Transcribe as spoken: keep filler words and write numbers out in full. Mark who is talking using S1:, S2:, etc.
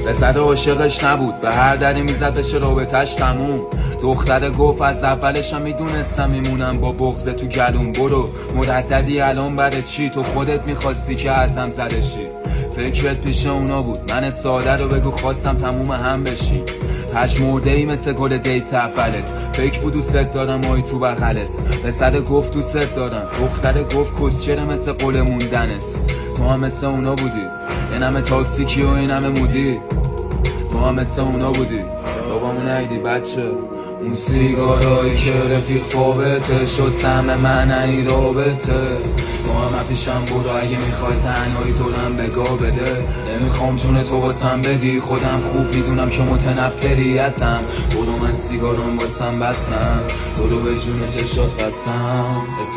S1: پسر عاشقش نبود، به هر دری میزد بشه رابطش تموم. دختره گفت از اولشم میدونستم میمونم با بغض تو گلوم. برو مرددی الان برای چی؟ تو خودت میخواستی که ازم زدشی. فکرت پیش اونا بود، من ساده رو بگو خواستم تموم هم بشیم. پشمرده ای مثل گل دیت اولت، فکر بود دوست دارم مای تو بغلت. پسر گفت دوست دارم، دختره گفت کسچره مثل قول موندنت. تو هم مثل اونا بودی، این همه تاکسیکی و این همه مودی. تو هم مثل اونا بودی، بابامو نیدی بچه. اون سیگارایی که رفیق خوابته شد سهم من ای رابطه. تو هم پیشم برو اگه میخوای تنهایی تو هم بگاه بده. نمیخوام جون تو واسم بدی، خودم خوب میدونم که متنفری هستم. برو من سیگارم واسم بستم، برو به جون چشات بستم.